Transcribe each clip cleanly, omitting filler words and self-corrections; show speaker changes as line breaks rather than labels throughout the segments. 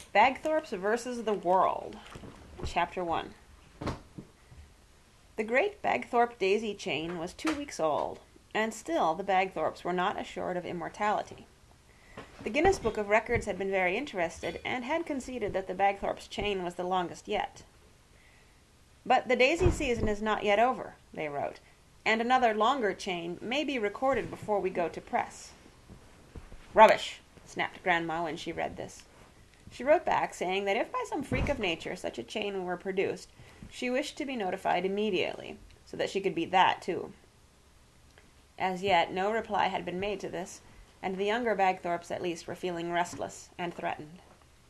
Bagthorpes versus the World. Chapter 1. The great Bagthorpe daisy chain was 2 weeks old, and still the Bagthorpes were not assured of immortality. The Guinness Book of Records had been very interested, and had conceded that the Bagthorpes' chain was the longest yet. "But the daisy season is not yet over," they wrote, "and another longer chain may be recorded before we go to press." "Rubbish!" snapped Grandma when she read this. She wrote back saying that if by some freak of nature such a chain were produced, she wished to be notified immediately, so that she could beat that too. As yet no reply had been made to this, and the younger Bagthorpes at least were feeling restless and threatened.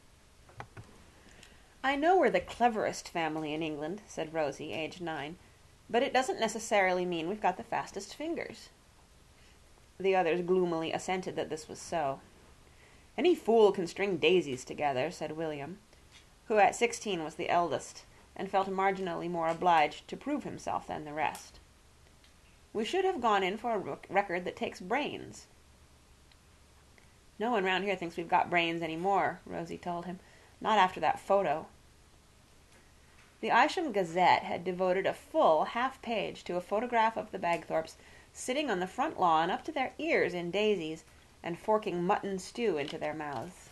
"I know we're the cleverest family in England," said Rosie, aged 9, "but it doesn't necessarily mean we've got the fastest fingers." The others gloomily assented that this was so. "Any fool can string daisies together," said William, who at 16 was the eldest, and felt marginally more obliged to prove himself than the rest. "We should have gone in for a record that takes brains." "No one round here thinks we've got brains any more," Rosie told him. "Not after that photo." The Isham Gazette had devoted a full half-page to a photograph of the Bagthorpes sitting on the front lawn up to their ears in daisies and forking mutton stew into their mouths.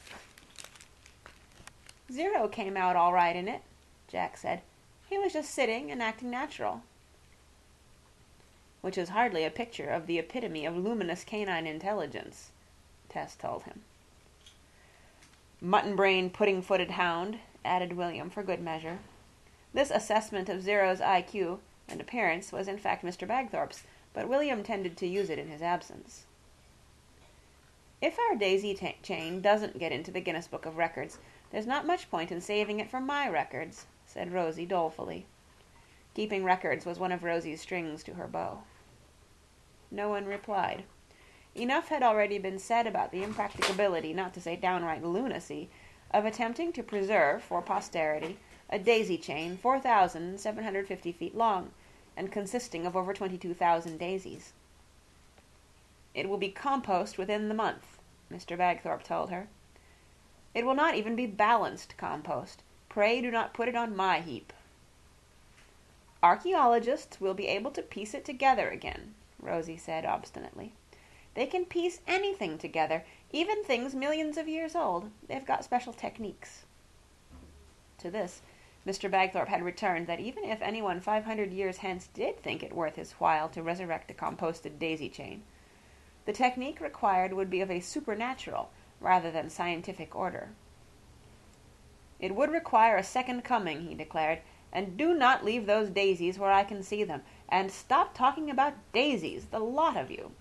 "Zero came out all right in it," Jack said. "He was just sitting and acting natural." "Which is hardly a picture of the epitome of luminous canine intelligence," Tess told him. "Mutton-brained, pudding-footed hound," added William for good measure. This assessment of Zero's IQ and appearance was in fact Mr. Bagthorpe's, but William tended to use it in his absence. "If our daisy chain doesn't get into the Guinness Book of Records, there's not much point in saving it for my records," said Rosie dolefully. Keeping records was one of Rosie's strings to her bow. No one replied. Enough had already been said about the impracticability, not to say downright lunacy, of attempting to preserve for posterity a daisy chain 4,750 feet long, and consisting of over 22,000 daisies. "It will be compost within the month," Mr. Bagthorpe told her. "It will not even be balanced compost. Pray do not put it on my heap." "Archaeologists will be able to piece it together again," Rosie said obstinately. "They can piece anything together, even things millions of years old. They've got special techniques." To this, Mr. Bagthorpe had returned that even if anyone 500 years hence did think it worth his while to resurrect a composted daisy chain, the technique required would be of a supernatural rather than scientific order. "It would require a second coming," he declared, "and do not leave those daisies where I can see them, and stop talking about daisies, the lot of you."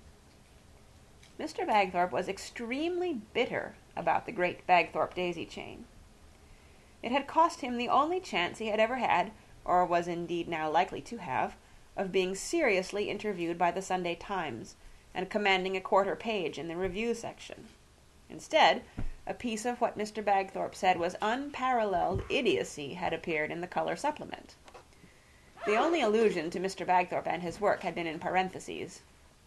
Mr. Bagthorpe was extremely bitter about the great Bagthorpe daisy chain. It had cost him the only chance he had ever had, or was indeed now likely to have, of being seriously interviewed by the Sunday Times, and commanding a quarter page in the review section. Instead, a piece of what Mr. Bagthorpe said was unparalleled idiocy had appeared in the color supplement. The only allusion to Mr. Bagthorpe and his work had been in parentheses.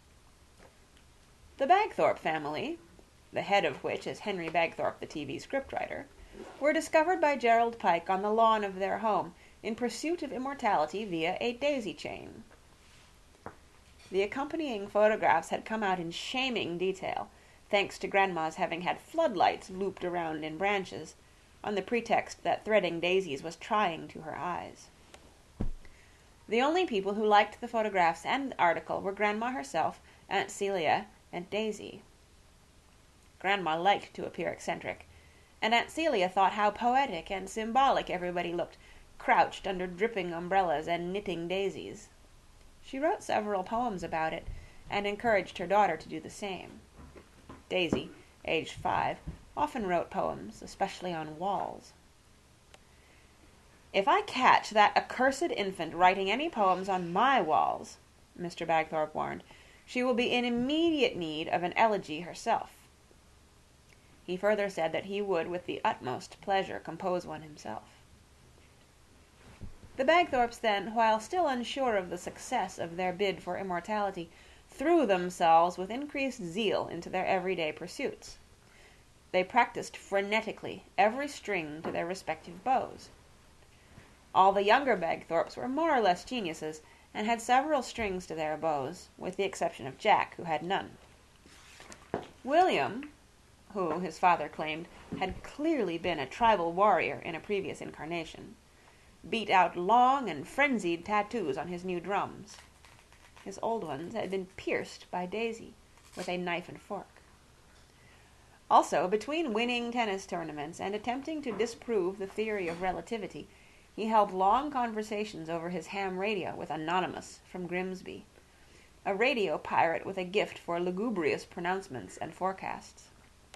"The Bagthorpe family," the head of which is Henry Bagthorpe, the TV scriptwriter, "were discovered by Gerald Pike on the lawn of their home in pursuit of immortality via a daisy chain." The accompanying photographs had come out in shaming detail, thanks to Grandma's having had floodlights looped around in branches, on the pretext that threading daisies was trying to her eyes. The only people who liked the photographs and the article were Grandma herself, Aunt Celia, and Daisy. Grandma liked to appear eccentric, and Aunt Celia thought how poetic and symbolic everybody looked, crouched under dripping umbrellas and knitting daisies. She wrote several poems about it, and encouraged her daughter to do the same. Daisy, aged 5, often wrote poems, especially on walls. "If I catch that accursed infant writing any poems on my walls," Mr. Bagthorpe warned, "she will be in immediate need of an elegy herself." He further said that he would with the utmost pleasure compose one himself. The Bagthorpes then, while still unsure of the success of their bid for immortality, threw themselves with increased zeal into their everyday pursuits. they practiced frenetically every string to their respective bows. All the younger Bagthorpes were more or less geniuses, and had several strings to their bows, with the exception of Jack, who had none. William, who, his father claimed, had clearly been a tribal warrior in a previous incarnation, beat out long and frenzied tattoos on his new drums. His old ones had been pierced by Daisy with a knife and fork. Also, between winning tennis tournaments and attempting to disprove the theory of relativity, he held long conversations over his ham radio with Anonymous from Grimsby, a radio pirate with a gift for lugubrious pronouncements and forecasts.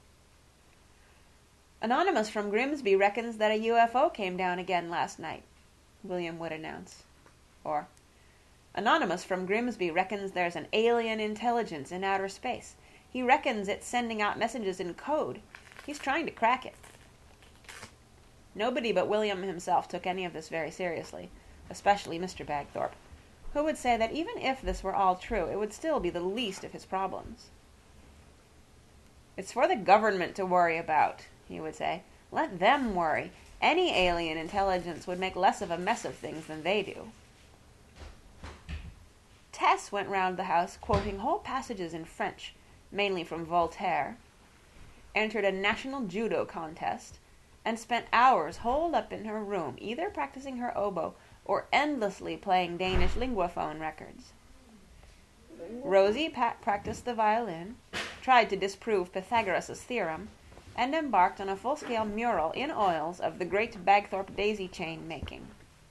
Anonymous from Grimsby reckons that a UFO came down again last night, William would announce. Or, Anonymous from Grimsby reckons there's an alien intelligence in outer space. He reckons it's sending out messages in code. He's trying to crack it. Nobody but William himself took any of this very seriously, especially Mr. Bagthorpe, who would say that even if this were all true, it would still be the least of his problems. "It's for the government to worry about," he would say. "Let them worry. Any alien intelligence would make less of a mess of things than they do." Tess went round the house quoting whole passages in French, mainly from Voltaire, entered a national judo contest, and spent hours holed up in her room, either practicing her oboe or endlessly playing Danish linguaphone records. Rosie practiced the violin, tried to disprove Pythagoras' theorem, and embarked on a full-scale mural in oils of the great Bagthorpe daisy chain making.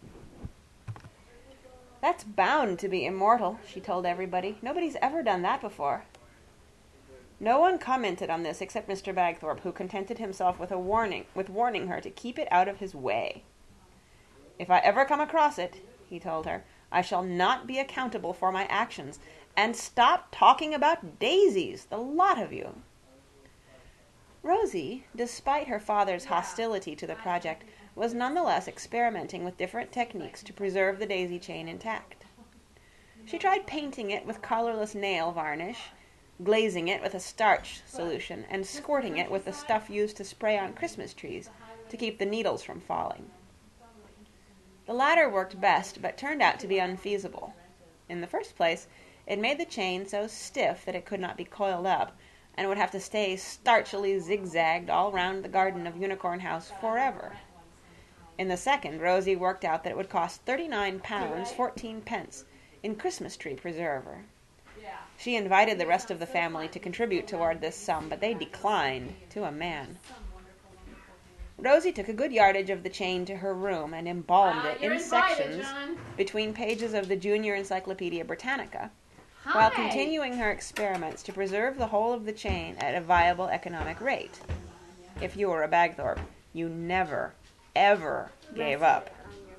"That's bound to be immortal," she told everybody. "Nobody's ever done that before." No one commented on this except Mr. Bagthorpe, who contented himself with warning her to keep it out of his way. "If I ever come across it," he told her, "I shall not be accountable for my actions. And stop talking about daisies, the lot of you." Rosie, despite her father's hostility to the project, was nonetheless experimenting with different techniques to preserve the daisy chain intact. She tried painting it with colorless nail varnish, glazing it with a starch solution, and squirting it with the stuff used to spray on Christmas trees to keep the needles from falling. The latter worked best, but turned out to be unfeasible. In the first place, it made the chain so stiff that it could not be coiled up, and would have to stay starchily zigzagged all round the garden of Unicorn House forever. In the second, Rosie worked out that it would cost £39 14 in Christmas tree preserver. She invited the rest of the family to contribute toward this sum, but they declined to a man. Rosie took a good yardage of the chain to her room and embalmed it in sections between pages of the Junior Encyclopedia Britannica, while continuing her experiments to preserve the whole of the chain at a viable economic rate. If you were a Bagthorpe, you never, ever gave up.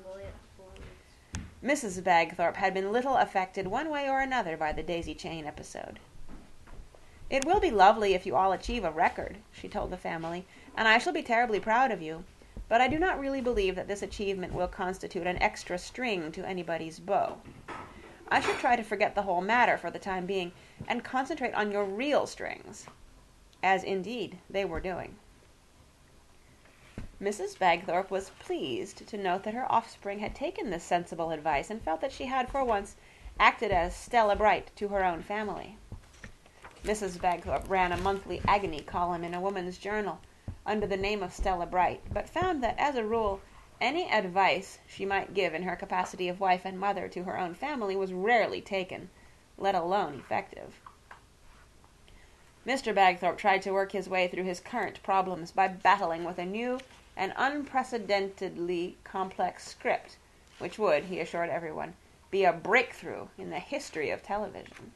Mrs. Bagthorpe had been little affected one way or another by the daisy chain episode. "It will be lovely if you all achieve a record," she told the family, "and I shall be terribly proud of you, but I do not really believe that this achievement will constitute an extra string to anybody's bow. I should try to forget the whole matter for the time being and concentrate on your real strings," as indeed they were doing. Mrs. Bagthorpe was pleased to note that her offspring had taken this sensible advice and felt that she had for once acted as Stella Bright to her own family. Mrs. Bagthorpe ran a monthly agony column in a woman's journal under the name of Stella Bright, but found that, as a rule, any advice she might give in her capacity of wife and mother to her own family was rarely taken, let alone effective. Mr. Bagthorpe tried to work his way through his current problems by battling with a new and unprecedentedly complex script, which would, he assured everyone, be a breakthrough in the history of television.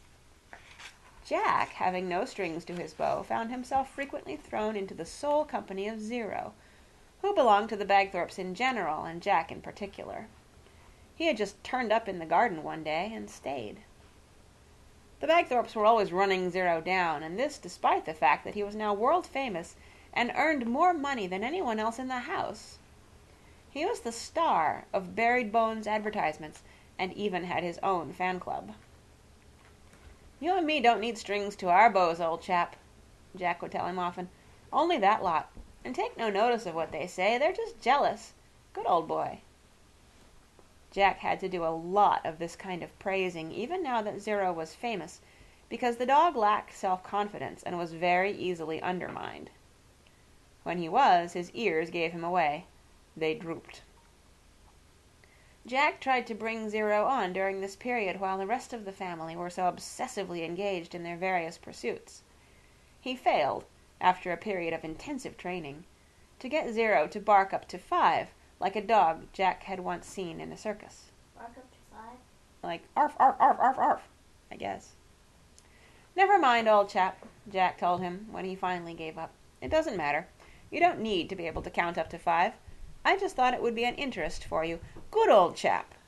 Jack, having no strings to his bow, found himself frequently thrown into the sole company of Zero, who belonged to the Bagthorpes in general, and Jack in particular. He had just turned up in the garden one day and stayed. The Bagthorpes were always running Zero down, and this despite the fact that he was now world-famous and earned more money than anyone else in the house. He was the star of Buried Bones advertisements, and even had his own fan club. "You and me don't need strings to our bows, old chap," Jack would tell him often. Only that lot. And take no notice of what they say. They're just jealous. Good old boy." Jack had to do a lot of this kind of praising, even now that Zero was famous, because the dog lacked self-confidence and was very easily undermined. When he was, his ears gave him away. They drooped. Jack tried to bring Zero on during this period while the rest of the family were so obsessively engaged in their various pursuits. He failed, after a period of intensive training, to get Zero to bark up to 5, like a dog Jack had once seen in a circus.
Bark up to 5?
Like, arf, arf, arf, arf, arf, I guess. "Never mind, old chap," Jack told him when he finally gave up. "It doesn't matter. You don't need to be able to count up to 5. I just thought it would be an interest for you. Good old chap."